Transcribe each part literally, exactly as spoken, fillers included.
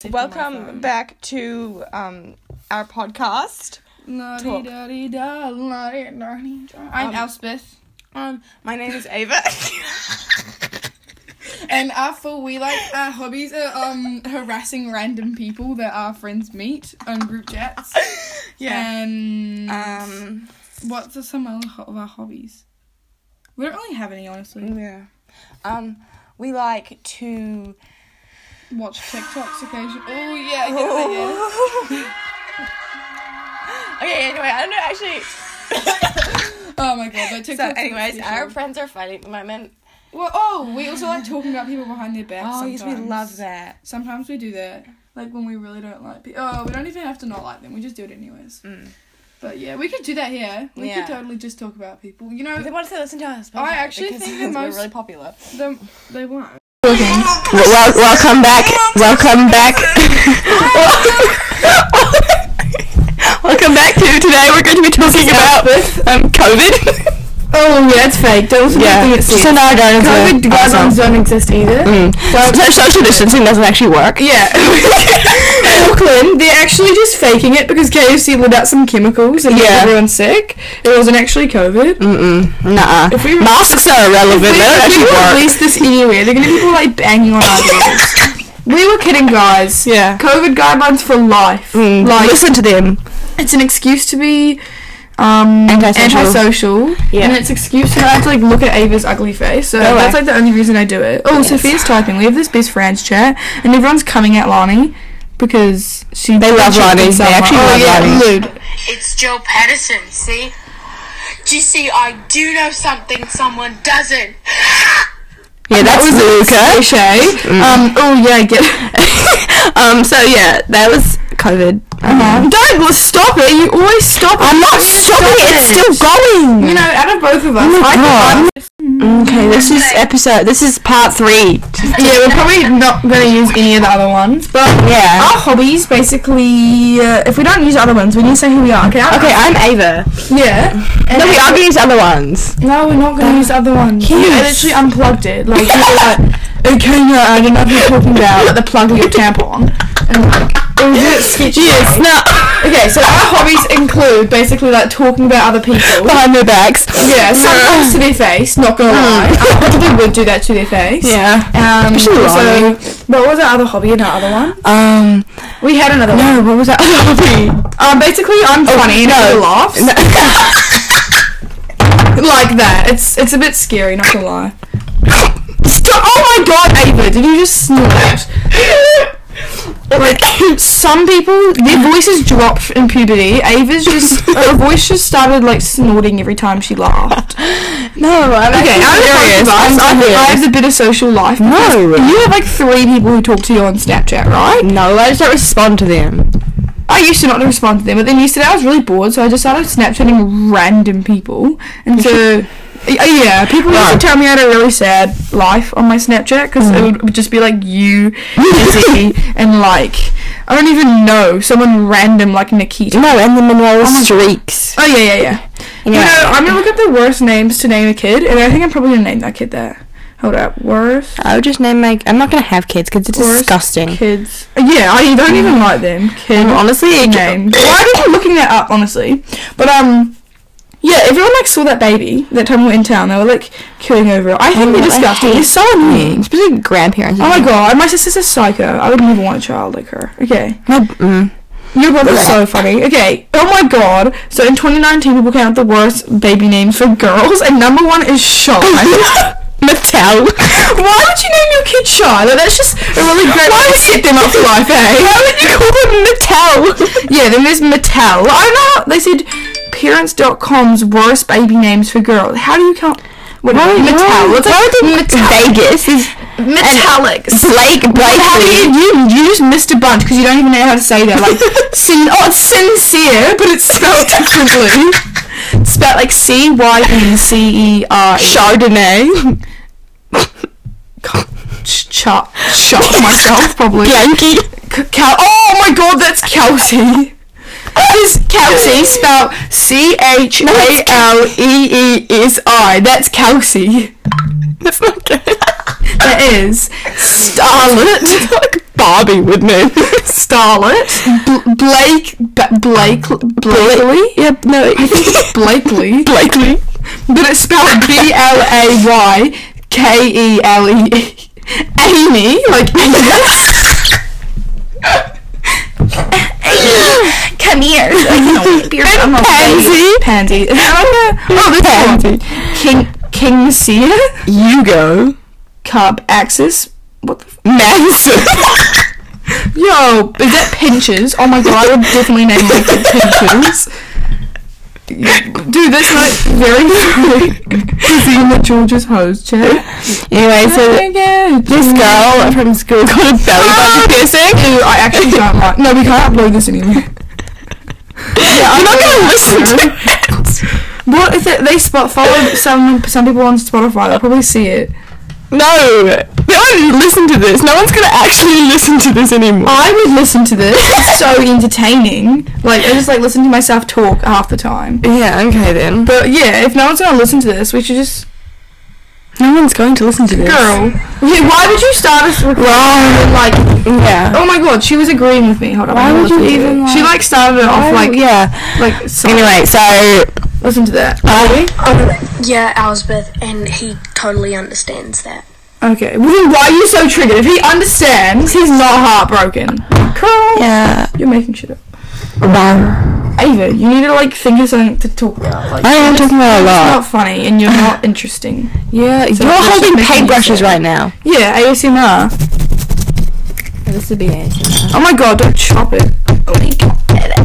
Welcome back to um, our podcast. I'm Um, Elspeth. Um, my name is Ava. And our full we like our hobbies are um harassing random people that our friends meet on group chats. yeah. And Um. what's are some other ho- of our hobbies? We don't really have any, honestly. Yeah. Um. We like to Watch TikToks occasionally. Oh yeah, get oh. Oh. Okay. Anyway, I don't know actually. Oh my god, but TikToks. So, anyways, our friends are fighting at the moment. Well, oh, we also like talking about people behind their backs. Oh, yes, sometimes. we love that. Sometimes we do that, like when we really don't like people. Oh, we don't even have to not like them. We just do it anyways. Mm. But yeah, we could do that here. We Yeah. could totally just talk about people. You know, They want to listen to us. I actually think the most- we're really popular. the, they won't. Well, welcome back. Welcome back. Welcome back to today. We're going to be talking about um COVID. Oh yeah, it's fake. Don't Yeah. So now don't COVID guidelines don't exist either. Mm. So social distancing doesn't actually work. Yeah. Auckland, they're actually just faking it because K F C let out some chemicals and Yeah. made everyone sick. It wasn't actually COVID. Mm-mm. Nuh-uh. If we- Masks are irrelevant. If They don't we, if actually we work. release this anywhere, they're gonna be people like banging on our doors. We were kidding, guys. Yeah. COVID guidelines for life. Mm. Like, Listen to them. it's an excuse to be um Antisocial. antisocial, Yeah. and it's an excuse to not have to like look at Ava's ugly face. So No that's way. like the only reason I do it. Oh, Yes. Sophia's typing. We have this best friends chat, and everyone's coming at Lani because she They love she Lani. thinks They I'm actually like, love oh, yeah, Lani. Lewd. It's Joe Patterson, see? Do you see, I do know something someone doesn't. Yeah, that's That was Luca. cliche. Mm. Um. Oh yeah, I get it. um. So yeah, that was COVID. Uh-huh. Don't l- stop it. You always stop it. I'm not You stopping stop it. It's still going. You know, out of both of us, Oh my I God. think Okay, this is episode. This is part three. yeah, we're probably not going to use any of the other ones, but Yeah. our hobbies, basically, uh, if we don't use other ones, we need to say who we are, okay? Okay, I'm Ava. Yeah. No, we are gonna use other ones. No, we're not going to use other ones. Yes. I literally unplugged it. Like, we were like, okay, no, I don't know what you're talking about. Like, the plug of your tampon. And, like, it was a bit sketchy. Yes. No. Okay, so our hobbies include, basically, like, talking about other people. Behind their backs. Yeah, sometimes to their face, not gonna lie. I probably would do that to their face. Yeah. Um, Especially also, Lani. what was our other hobby and our other one? Um. We had another one. No. What was that other hobby? Um, basically, I'm funny and no. everyone laughs. Like that. It's it's a bit scary, not gonna lie. Stop! Oh my god, Ava, did you just snort? Like, some people, their voices drop in puberty. Ava's just, her voice just started, like, snorting every time she laughed. No. I'm Okay, actually I'm serious. I'm, I'm I, I serious. have the bit of social life. No. You have, like, three people who talk to you on Snapchat, right? No, I just don't respond to them. I used to not respond to them, but then yesterday I was really bored, so I just started Snapchatting random people. And so, y- yeah, people used to tell me I had a really sad life on my Snapchat, because it would- would just be like you, Izzy, and like, I don't even know, someone random like Nikita. No, and the Monroe my- streaks. Oh, yeah, yeah, yeah. You Anyway. know, I'm gonna look up the worst names to name a kid, and I think I'm probably gonna name that kid that. Hold up, worst I would just name my. I'm not gonna have kids because it's Worst disgusting. kids. Yeah, I don't even like them. Kid Um, honestly, names. Why are you looking that up, honestly? But, um, yeah, everyone, like, saw that baby that time we were in town. They were, like, killing over it. I think Oh, they're I disgusting. hate They're so annoying. especially grandparents. Oh, my God. My sister's a psycho. I would never want a child like her. Okay. No, mm. Your brother's so funny. Okay. Oh, my God. So, in twenty nineteen, people came out the worst baby names for girls, and number one is Sean. Mattel. Why would you name your kid Shy? Like, that's just a really great way to set them up for life, eh? Why would you call them Mattel? Yeah, then there's Mattel. I don't know. They said parents dot com's worst baby names for girls. How do you come... What, Why- Mattel. why- It's why like would they- Vegas is metallics. Blake Blake. How do you, you, you just missed a bunch because you don't even know how to say that. Like, sin, oh, it's sincere, but it's spelled differently. It's spelled like C Y N C E R E. Chardonnay. Shot, shot myself, probably. Yankee. C- Cal- oh my god, that's Kelsey. It's Kelsey, spelled C H A L E E S I. That's Kelsey. That's not good. That is Starlet. Barbie with me. Starlet. B- Blake. B- Blake. Blakely. Yep. No. I think it's Blakely. Blakely. But it's spelled B L A Y K E L E E. Amy. Like come here. And Pansy. Pansy. Is that like a, oh, this Pansy. King King Seer. Hugo. Cub Axis. What the f- Manson. Yo, is that Pinches? Oh my god, I would definitely name my kid Pinches. Dude, that's like very funny. Is he in the George's hose chat? Anyway, so this girl from school got a belly button piercing. Ew, I actually don't like. No, we can't upload this anymore. Yeah, I'm not gonna listen to it. What if it, they spot follow some some people on Spotify? They'll probably see it. No, they won't listen to this. No one's gonna actually listen to this anymore. I would listen to this. It's so entertaining. Like I just like listen to myself talk half the time. Yeah, okay then. But yeah, if no one's gonna listen to this, we should just. No one's going to listen to this. Girl, yeah, why would you start us recording? Wrong. Like, Yeah. oh my god, she was agreeing with me. Hold on. Why I'm gonna would you listen to even, it. like- She like started it off like yeah. like. So, Anyway, so listen to that. Are we? Yeah, Elsbeth, and he totally understands that. Okay. Well then, why are you so triggered? If he understands, he's not heartbroken. Girl, yeah. you're making shit up. Wow. Ava, you need to like think of something to talk about. Like, I am talking about a it's lot. not funny, and you're not interesting. Yeah, So you're let's just holding make me paintbrushes sad. right now. Yeah, A S M R. This would be A S M R. Oh my god, don't chop it. Oh my god.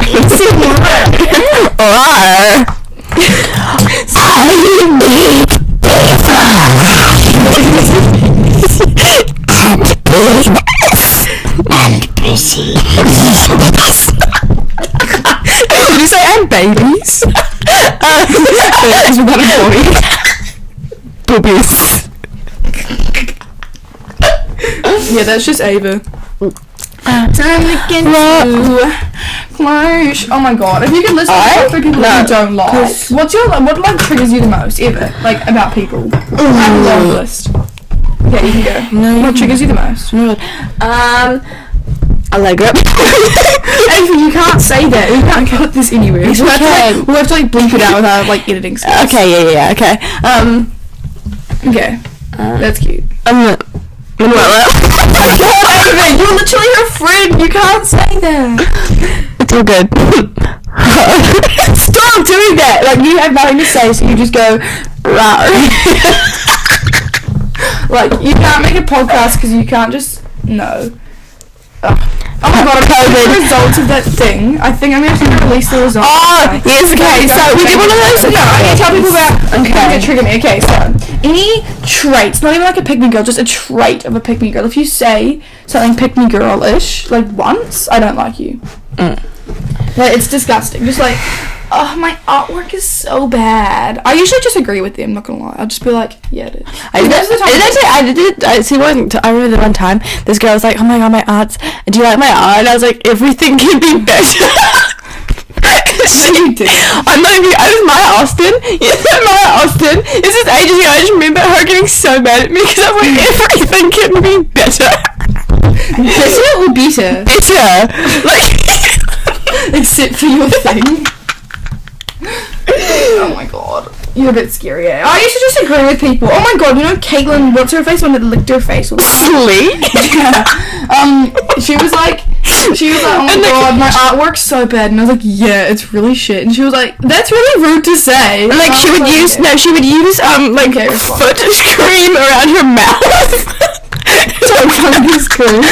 Did you say I'm babies? As without a body. Boobies. Yeah, that's just Ava. Time to get to Clash. Oh my god, if you could listen I? to three people that you don't like, Cause- what's your what like triggers you the most ever? Like about people. I have a long list. Okay, you can go. No, What triggers you the most? Um, Allegra. Ava, you can't say that. You can't put this anywhere. Yes, We'll we have, to, like, can. we'll have to like bleep it out with our like editing skills. Okay, yeah, yeah, yeah, okay. Um, Okay. That's cute. um, Manuela. Ava, you're literally her friend. You can't say that. It's all good. Stop doing that. Like you have nothing to say, so you just go rah. Like you can't make a podcast because you can't just no. Ugh. Oh my god, I'm the results of that thing. I think I'm going to release the results. Oh, yes, okay, so we did one of those. No, I need to tell people about Okay. okay. trigger me. Okay, so any traits, not even like a pick me girl, just a trait of a pick me girl. If you say something pick me girl-ish, like once, I don't like you. Mm. Like, it's disgusting. Just like, oh, my artwork is so bad. I usually just agree with them, not gonna lie. I'll just be like, yeah, it is. I did, Most of the time- I did actually, I did it, I see one, I remember the one time, this girl was like, oh my god, my art's, do you like my art? And I was like, everything can be better. you did. I'm not even, I was Maya Austin, yes, Maya Austin, this is ages ago, I just remember her getting so mad at me, because I was like, everything can be better. Better or better? Better. Like, Except for your thing. Oh my god. You're a bit scary, eh? I used to just agree with people. Oh my god, you know Caitlin, what's her face? One that licked her face. all the time? sleep. Yeah. Um, she was like, she was like, oh my And the- god, my artwork's so bad. And I was like, yeah, it's really shit. And she was like, that's really rude to say. And like, And I she was would like, use, yeah. no, she would use, um, like, Okay, respond. foot cream around her mouth. Don't find this cool. Remember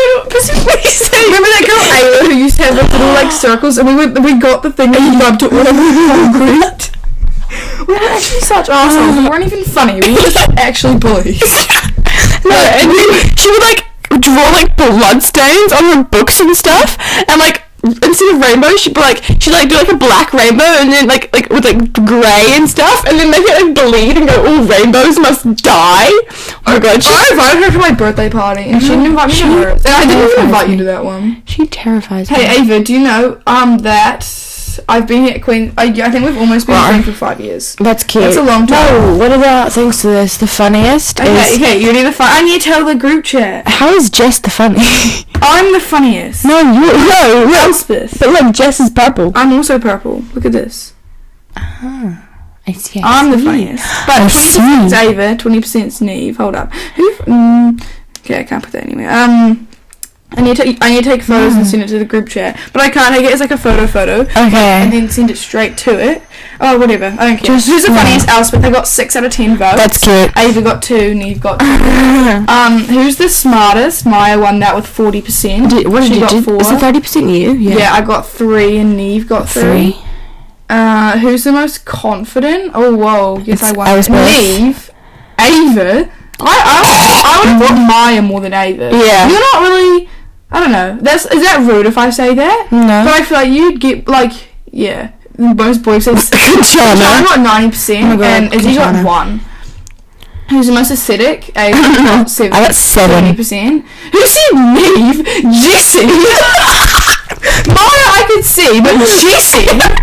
that girl Ayla who used to have like little like circles, and we went, we got the thing and we rubbed it all over the concrete. We were actually such assholes. We weren't even funny. We were just actually bullies. No, and then she would like draw like blood stains on her books and stuff, and like instead of rainbows, she'd be like she'd like do like a black rainbow, and then like like with like grey and stuff, and then make it like bleed and go, all rainbows must die. Oh my god, she, I invited her to my birthday party, and she didn't invite me to hers. And I didn't even invite you to that one. she terrifies me. Hey Ava, do you know um that I've been at Queen. I, I think we've almost been Wow. friends for five years. That's cute. That's a long time. No, what about thanks to this? The funniest Okay, is okay, you need the fun. I need to tell the group chat. how is Jess the funny? I'm the funniest. no, you no. Look, Elspeth. but look, Jess is purple. I'm also purple. Look at this. I see. I I'm the see. funniest. I But twenty percent see. Ava, twenty percent Neve. Hold up. Who? f- Mm, okay, I can't put that anywhere. Um, I need to. I need to take photos and send it to the group chat. But I can't take it as like a photo photo. Okay. And then send it straight to it. Oh, whatever. I don't care. Just- Who's the yeah. funniest? Elspeth. I got six out of ten votes. That's cute. Ava got two. Neve got two. um, who's the smartest? Maya won that with forty percent. Did, what did she you got do? four. Is it thirty percent you? Yeah. Yeah, I got three and Neve got three. Three. Uh, who's the most confident? Oh, whoa. Yes, It's I won. Elspeth. Neve. Ava. I I, I would have put Maya more than Ava. Yeah. You're not really... I don't know. That's Is that rude if I say that? No. But I feel like you'd get, like... Yeah. Most boys say... Kanchana. I got ninety percent Oh my God, and Izzy got Kanchana. one. Who's the most acidic? Ava got seven. I got seven. seventy percent. Who said Neve? Jessie. Maya I could see, but Jessie...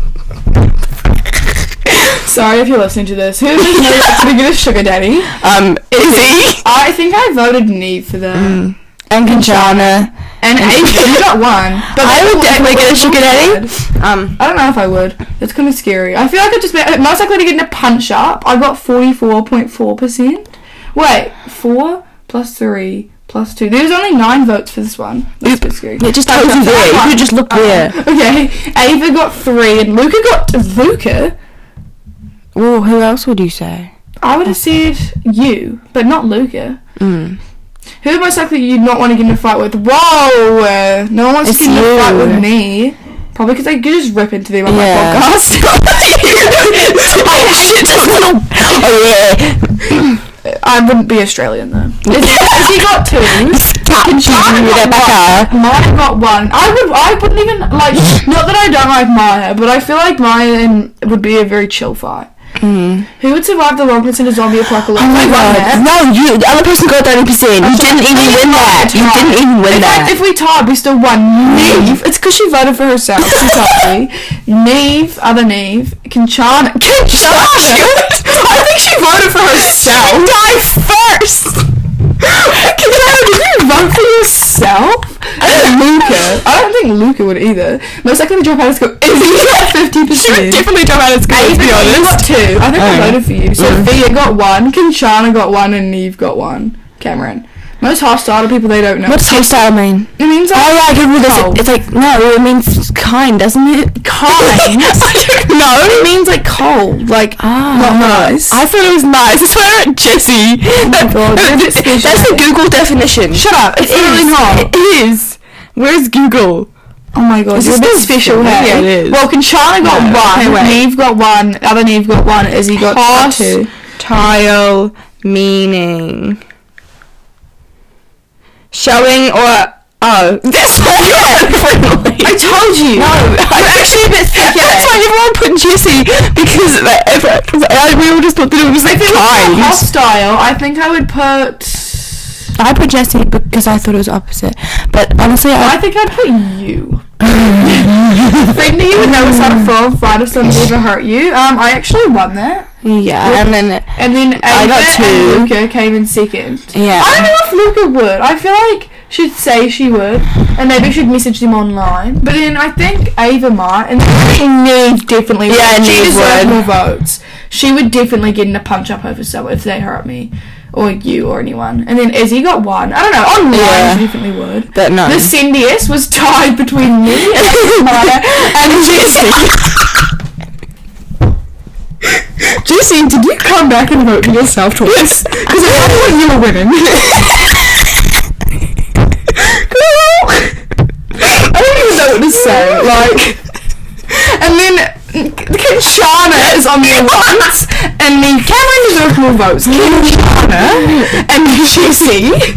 Sorry if you're listening to this. Who is most likely to get a sugar daddy? Um, Izzy I think I voted Neve for that. and Kanchana. And Ava, you got one. But I would that- definitely get a sugar daddy. good. Um, I don't know if I would. That's kind of scary. I feel like I'd just be most likely to get in a punch up. I got forty-four point four percent. Wait, four plus three plus two. There's only nine votes for this one. That's a bit scary. it just tells you there. You could just look there. Okay, Ava got three and Luca got Luca. Well, who else would you say? I would have said you, but not Luca. Mm. Who most likely you'd not want to get in a fight with? Whoa! Uh, no one wants It's to get in a fight you. with me. Probably because I could just rip into them on Yeah. my podcast. Oh yeah. I wouldn't be Australian though. If if he got two, Kanchana got Rebecca. one. Maya got one. I would. I wouldn't even like. Not that I don't like Maya, but I feel like Maya and would be a very chill fight. Mm. Who would survive the longest in a zombie apocalypse? Oh my I won god. that. No, you. The other person got thirty percent. You didn't even win that. You didn't even win In fact, that. if we tied, we still won. Neve. It's because she voted for herself. She told me. Neve, other Neve, Kanchana. Kanchana. I think she voted for herself. Die first. Kanchana, did you vote for yourself? And Luca. I don't think Luca would either. Most likely to drop out of school. Izzy got fifty She would percent. definitely drop out of school. Ava, To be you got honest. two. I think I Oh. voted for you. Sophia got one, Kanchana got one, and Neve got one. Cameron. Most hostile to people they don't know. What does hostile mean? It means like, Oh yeah, I get rid of cold. it. It's like no, it means kind, doesn't it? Kind? I don't know. It means like cold, like Ah, not nice. I thought it was nice. I swear at Jessie. That- God, that- you're special. that's the Google definition. Shut up! It's It literally is. not. It is. Where's Google? Oh my god, Is you're a this bit still special, special? hey? Yeah, it is. Well, Kanchana got No, one, okay, wait. Neve got one, other Neve got one, Izzy got two. Hostile meaning. Showing or oh, this one. Yeah, I told you. No, I'm actually a bit thick. That's why everyone put Jessie because like, if, I, we all just thought that it was like If it was kind. hostile, I think I would put. I put Jessie because I thought it was opposite. But honestly, I I, think I'd put you. Think that you would know how to fall fight if somebody ever hurt you. Um, I actually won that. yeah, and then And then I got Ava two. and Luca came in second. yeah. I don't know if Luca would. I feel like she'd say she would, and maybe she'd message them online. But then I think Ava might, and then Neve definitely would. Yeah, she Neve deserves would. more votes. She would definitely get in a punch up over someone if they hurt me, or you, or anyone. And then Izzy got one. I don't know. Online, Yeah. she definitely would. But no. The Cindy-S was tied between me and Maya and Jessie. Jessie, did you come back and vote for yourself twice? Because I thought you were winning. I don't even know what to say. Like, and then Kanchana is on the alliance, and then Cameron deserves more votes. Kanchana and Jessie.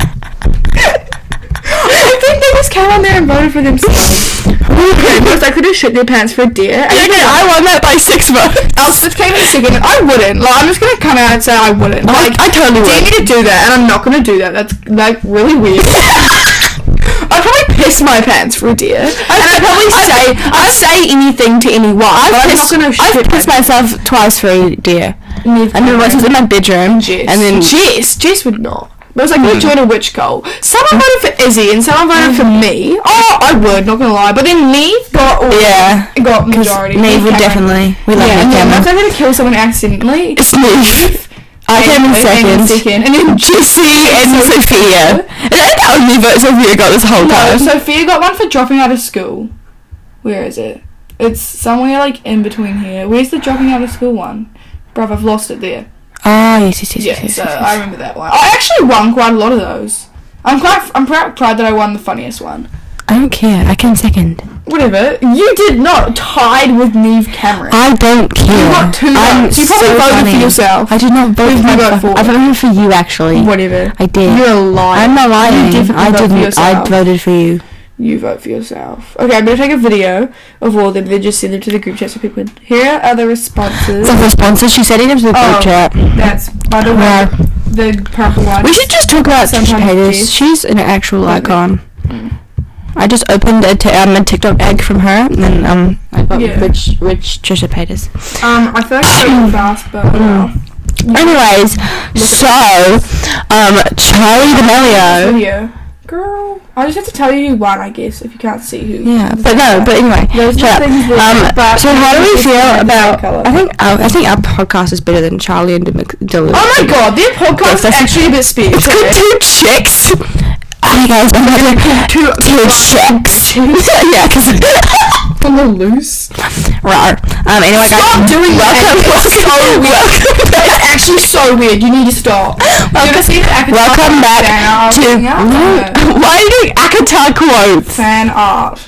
I think they just came on there and voted for themselves. Okay, most likely to shit their pants for a deer. Yeah, okay, I won that by six votes. Elspeth came in second. I wouldn't. Like, I'm just gonna come out and say I wouldn't. Like, I totally do you would. need to do that? And I'm not gonna do that. That's like really weird. I'd probably piss my pants for a deer. And I'd probably say, I'd say anything to anyone. I've but I'm pissed, not gonna I've shit pissed myself twice for a deer. Neither I remember once I was in my bedroom, Jess. and then Jess, Jess would not. But it's like, we joined a witch cult. Someone voted for Izzy and someone voted for me. Oh, I would, not gonna lie. But then Neve got all yeah, got majority. Neve would Cameron. definitely. We love Yeah, Neve and then Cameron. once I'm gonna kill someone accidentally, It's Neve. I came in and- second. and second, and then Jessie and Sophia. And I think only vote Sophia got this whole no, time. Sophia got one for dropping out of school. Where is it? It's somewhere like in between here. Where's the dropping out of school one? Bruv, I've lost it there. Ah, yes, yes, yes, Yeah, yes, yes, so yes, yes. I remember that one. I actually won quite a lot of those. I'm quite, I'm proud, proud that I won the funniest one. I don't care. I came second. Whatever. You did not tied with Neve Cameron. I don't care. You got two I'm votes. You probably so voted funny. for yourself. I did not vote Who for did you vote myself. for? I voted for you, actually. Whatever. I did. You're a liar. I'm not lying. You definitely I vote for didn't. I yourself. voted for you. You vote for yourself. Okay, I'm gonna take a video of all of them. Then just send them to the group chat so people can. Here are the responses. So responses, she said it was the group Oh. chat. That's by the way Yeah. the purple one. We should just talk about Trisha Sometimes Paytas. yes. She's an actual Okay. icon. I just opened a, t- um, a TikTok egg from her, and then um, I got Yeah. rich, rich Trisha Paytas. Um, I feel like it's so fast, but wow. Anyways, so um, Charlie D'Amelio. Video. Girl, I just have to tell you who won, I guess, if you can't see who. Yeah, but no, but anyway, Those shut are up. things that- Um, but- so how do we it's feel the about? colour. I think our, I think our podcast is better than Charlie and D'Amelio. Oh my god, their podcast is that's- actually a bit special. It's called Two Chicks. Hey guys, I'm having two two chicks. Yeah, because On the loose. rar. Um, anyway, guys, Stop doing welcome, that. It's so welcome, weird. welcome, It's actually so weird. You need to stop. welcome, see the Akatar welcome back fan art? to. Yeah. Why are you doing Akatar quotes? Fan art.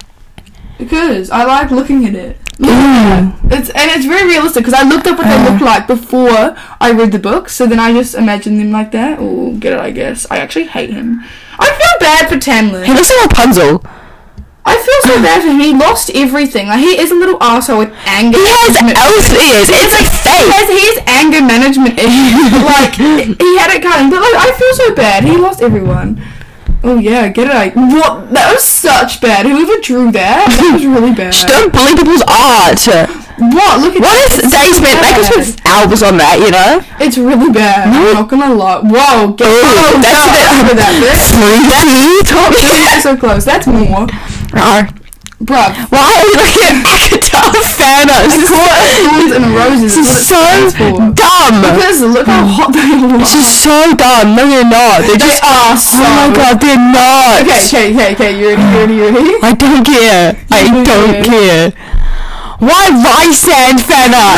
Because I like looking at it. Mm. It's and it's very realistic because I looked up what they Uh. looked like before I read the book, so then I just imagined them like that. Oh, get it? I guess I actually hate him. I feel bad for Tamlin. He looks like Rapunzel. I feel so bad for him. He lost everything. Like he is a little arsehole with anger. He has management. elf ears. It's like He fake. has, he has anger management issues. Like he had it coming, but like I feel so bad. He lost everyone. Oh yeah, get it? Like what? That was such bad. Whoever drew that, that was really bad. Don't bully people's art. What? Look at What that. is It's they so spent? Make us bad. put albums on that, you know? It's really bad. I'm not gonna lie. Whoa, get Ooh, oh, that's no, a bit- over that bit. Freaky. That's so close. That's more, Rar. bruv. Why are we looking at Akatar Thanos? This is Thorns and roses. this Is is what it so stands for. dumb. Because look how hot they are. This is so dumb. No, they're not. They're They just. are so. Oh my god, they're not. Okay, okay, okay, okay. You ready? You ready? You ready? I don't care. I You don't do. care. Why Rysand Thanos?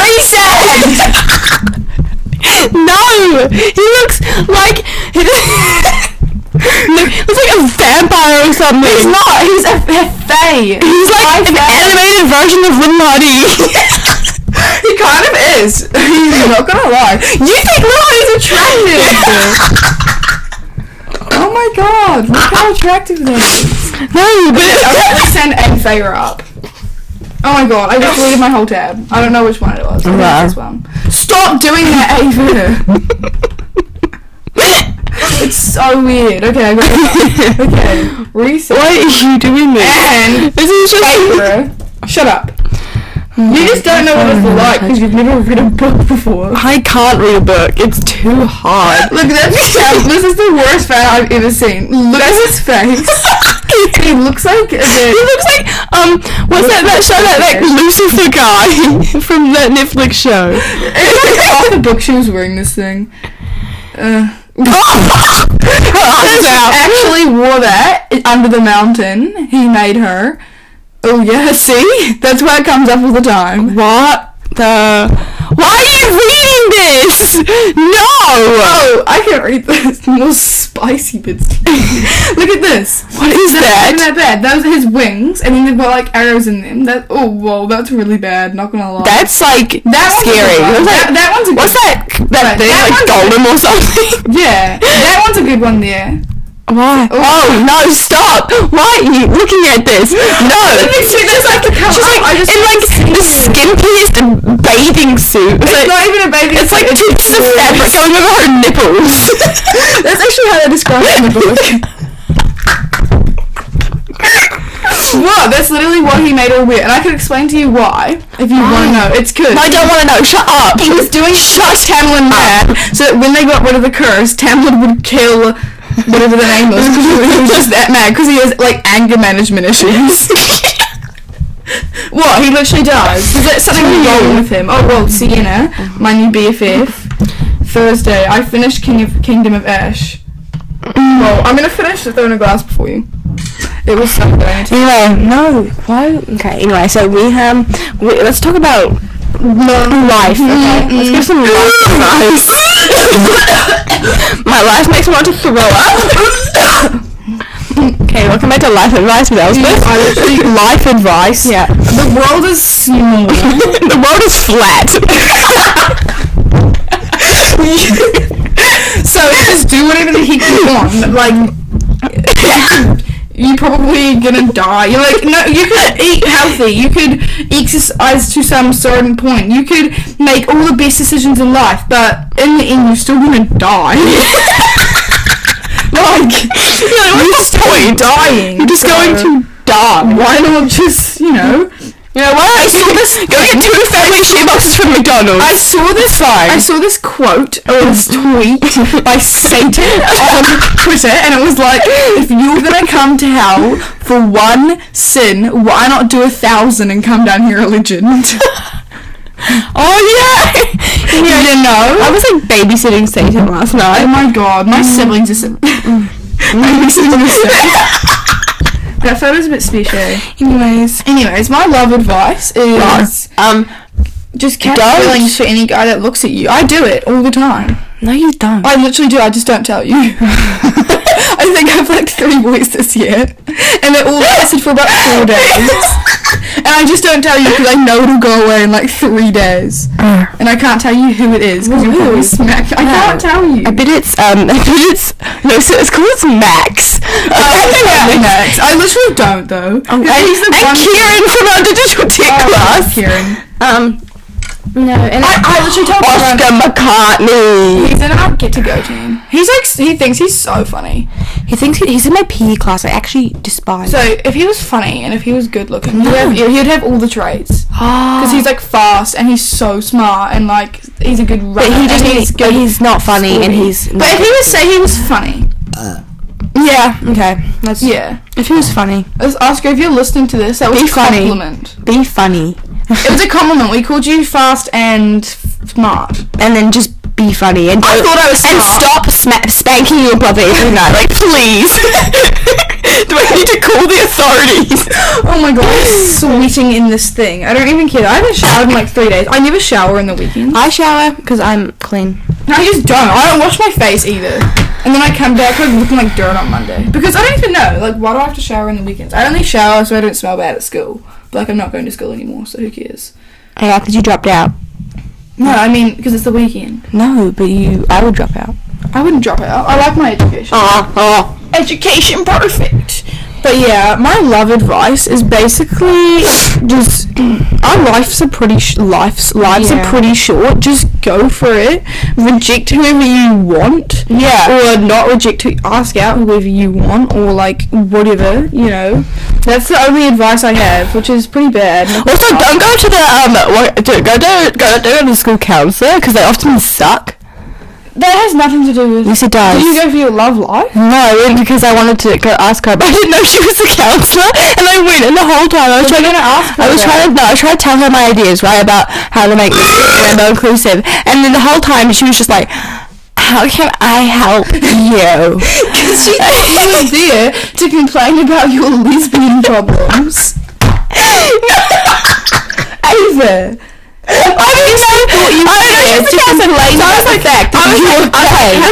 Rysand! No, he looks like he looks like a vampire or something. He's not. He's a, a fae. He's like an animated version of Lil Huddy. He kind of is. He's not gonna lie. You think Lil Huddy's attractive? Oh my god! Look how attractive that is. No, but Okay, let's send a favor up. Oh my god, I just deleted my whole tab. I don't know which one it was. I think Wow. it's this one. Stop doing that, Ava! It's so weird. Okay, I got it. Okay, reset. why are you doing this? And This is just. Ava, shut up. You just don't know what it's like because you've never read a book before. I can't read a book. It's too hard. Look, that's this is the worst fan I've ever seen. Look at his face. He looks like a He bit. looks like um what's that that show that like Lucifer guy from that Netflix show. Off the book, she was wearing this thing. Uh, Eyes out. actually wore that under the mountain. He made her. Oh yeah, see? That's why it comes up all the time. What the? Why are you reading this? No! Oh, I can read this. More spicy bits. Look at this. What is Isn't that? that bad? Those are his wings, and then they've got like arrows in them. That oh whoa, that's really bad. Not gonna lie. That's like That one's a scary. good one. What's That- that one's a What's good- that? That Right, thing that like one's a golem or something? yeah, that one's a good one there. Why? Oh no! Stop! Why are you looking at this? No! She's just like She's like I just in like the skimpiest bathing suit. It's, It's like, not even a baby. it's like suit, pieces of fabric going over her nipples. That's actually how they describe it in the book. What? That's literally what he made all weird. And I could explain to you why, if you want to know. It's good. I don't want to know. Shut up. He was doing Shut Tamlin mad, so that when they got rid of the curse, Tamlin would kill whatever the name was, because he was just that mad, because he has, like, anger management issues. What? He literally does. Is there something wrong with him? Oh, well, Sienna, my new B F F, Thursday, I finished King of Kingdom of Ash. Well, I'm going to finish the Throne of Glass before you. It was so good. Anyway, no. Why? Okay, anyway, so we, um, we, let's talk about life, okay? Let's give some life advice. My life makes me want to throw up. Okay, welcome back to Life Advice with Elspeth. I literally life advice. Yeah. The world is small. The world is flat. So just do whatever the heck you want. Like, you're probably gonna die. You're like, no, you could eat healthy. You could exercise to some certain point. You could make all the best decisions in life, but in the end, you're still gonna die. Like, you're, like, you're still dying. You're just so going to die. Why not just, you know? You know what? I saw this. Go get two family share boxes from McDonald's. I saw this. I saw this quote or this tweet by Satan on Twitter, and it was like, "If you're gonna come to hell for one sin, why not do a thousand and come down here a legend?" Oh yeah. You know, I was like babysitting Satan last night. oh my god, my siblings are sim- my siblings are sim- That photo's a bit special. Anyways, Anyways, my love advice is um, just catch Don't. feelings for any guy that looks at you. I do it all the time. no, you don't. I literally do, I just don't tell you. I think I've liked three boys this year, and they all lasted for about four days. And I just don't tell you because I know it'll go away in like three days. Uh. And I can't tell you who it is because you'll probably smack. I can't tell you. I bet it's um, I bet it's no, so it's called it's Max. Yeah, Max. I literally don't though. Oh, and, He's the and one- Kieran from our digital tech Oh, class. Kieran. Um, no, and I, I literally told Oscar everyone McCartney. he's in our get to go team. He's like he thinks he's so funny. He thinks he, he's in my P E class. I actually despise. So if he was funny and if he was good looking, he'd have, he'd have all the traits. Ah. Because he's like fast and he's so smart and like he's a good runner. But he just and he's, good. but he's not funny and he's. But if he was say he was funny, yeah, okay, that's yeah. If he was funny, As Oscar, if you're listening to this, that was Be a funny. compliment. be funny, It was a compliment. We called you fast and f- smart. and then just be funny and I don't- thought I was and smart. stop sma- spanking your brother every night. Like, please. Do I need to call the authorities? Oh my god, I'm sweating in this thing. I don't even care. I haven't showered in like three days. I never shower in the weekends. I shower because I'm clean. No, I just don't. I don't wash my face either. And then I come back like looking like dirt on Monday. Because I don't even know. Like, why do I have to shower in the weekends? I only shower so I don't smell bad at school. But like, I'm not going to school anymore, so who cares? Yeah, because you dropped out. No, I mean, because it's the weekend. No, but you. I would drop out. I wouldn't drop out. I like my education. Oh, oh. Education perfect. But yeah, my love advice is basically just our lives are pretty sh- lives lives Yeah. are pretty short. Just go for it. Reject whoever you want. Yeah. Or not reject who ask out whoever you want or like whatever, you know. That's the only advice I have, which is pretty bad. Also, don't go to the um. What, do, go to go, go to the school counselor because they often suck. That has nothing to do with Yes, it does. Did you go for your love life? No, because I wanted to go ask her, but I didn't know she was a counsellor, and I went, and the whole time I was What trying are you to gonna ask her I was about? trying to, no, I was trying to tell her my ideas, right, about how to make rainbow inclusive, and then the whole time she was just like, how can I help you? Because she thought you were there to complain about your lesbian problems. Ava. I didn't know, thought you I don't know, were she's to a counsellor, complain so I was about like, the fact that I was you like, were okay, gay.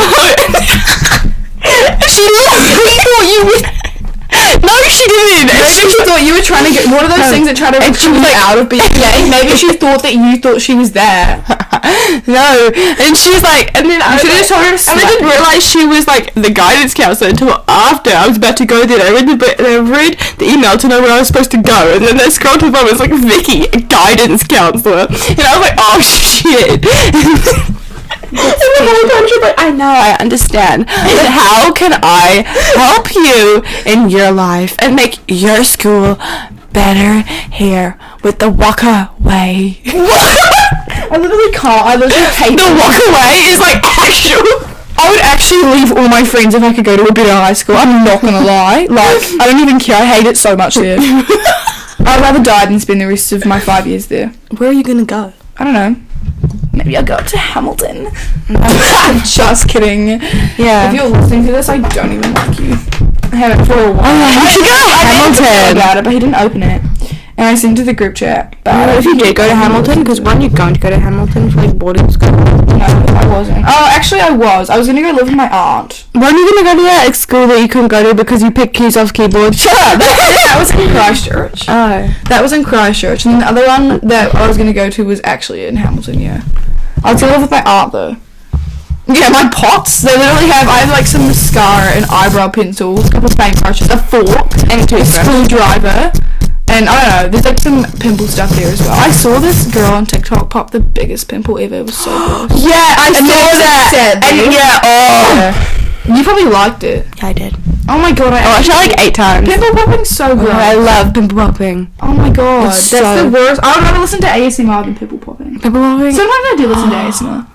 she literally thought you would, no, she didn't, and Maybe she thought you were trying to get one of those things that try to And she was recruit like- out of being gay. Maybe she thought that you thought she was there. No, and she was like, and then I was should've like, told her to and I slap didn't you. realise she was like the guidance counsellor until after I was about to go there. I read the book, and I read the email to know where I was supposed to go, and then I scrolled to the bottom. It was like Vicky, a guidance counsellor, and I was like, oh shit. But I know, I understand. But how can I help you in your life and make your school better here with the Walker Way? I literally can't. I literally hate The Walker Way is like actual. I would actually leave all my friends if I could go to a better high school. I'm not gonna lie. Like, I don't even care. I hate it so much there. I'd rather die than spend the rest of my five years there. Where are you gonna go? I don't know. Maybe I'll go to Hamilton. I'm just kidding. Yeah. If you're listening to this, I don't even like you. I haven't for a while. Oh, you should go to I didn't know Hamilton. about it, but he didn't open it. And I sent it to the group chat. But Uh, if you did go to Hamilton, because weren't you going to go to Hamilton for like boarding school? No, I wasn't. Oh, actually, I was. I was gonna go live with my aunt. Weren't you gonna go to that school that you couldn't go to because you picked keys off keyboard? Shut up! That was in Christchurch. Oh. That was in Christchurch, and then the other one that I was gonna go to was actually in Hamilton. Yeah, I was gonna live with my aunt though. Yeah, my pots. They literally have. I have like some mascara and eyebrow pencils, a couple of paintbrushes, a fork, And a a toothbrush. screwdriver, and I don't know. There's like some pimple stuff there as well. I saw this girl on TikTok pop the biggest pimple ever. It was so gross. Yeah, I And saw then that. said, and dude. yeah, oh. Yeah. You probably liked it. Yeah, I did. Oh my god! I I watched it like eight times. Pimple popping's so Oh, gross. I love pimple popping. Oh my god, It's that's so- the worst. I would rather listen to A S M R than pimple popping. Pimple popping? Sometimes I do listen to A S M R.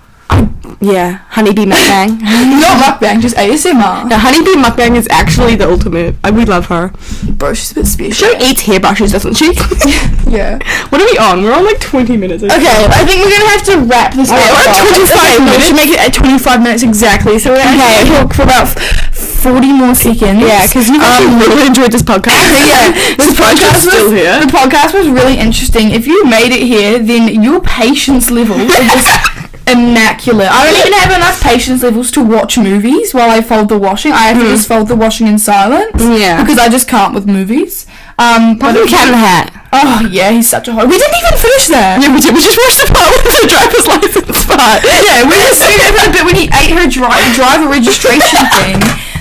Yeah, honeybee mukbang. Not mukbang, just A S M R. No, honeybee mukbang is actually the ultimate. I, we love her. Bro, she's a bit special. She eats hairbrushes, doesn't she? Yeah. What are we on? We're on like twenty minutes. Okay, I think we're gonna have to wrap this Okay, up. we're at twenty-five Okay, minutes. We should make it at twenty-five minutes exactly. So we're gonna have to talk for about f- forty more seconds. Yeah, because you actually really enjoyed this podcast. yeah, this podcast is still here. The podcast was really interesting. If you made it here, then your patience levels are just immaculate. I don't even have enough patience levels to watch movies while I fold the washing. I have to just fold the washing in silence. Yeah. Because I just can't with movies. Um, but Pumpkin Cat in the Hat. oh yeah, he's such a hot. We didn't even finish that. Yeah, we did. We just watched the part with the driver's license part. Yeah, we just seen it a bit when he ate her dri- driver registration thing.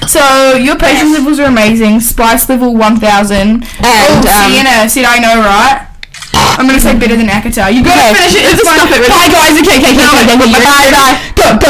So your patience levels are amazing. Spice level one thousand. And, oh, um, Sienna, said I know, right? I'm gonna say better than Akata. You gotta Okay, finish it. let's It's fine. stop it. Bye guys. Okay, okay, okay. okay, okay. Bye, bye. Go, go.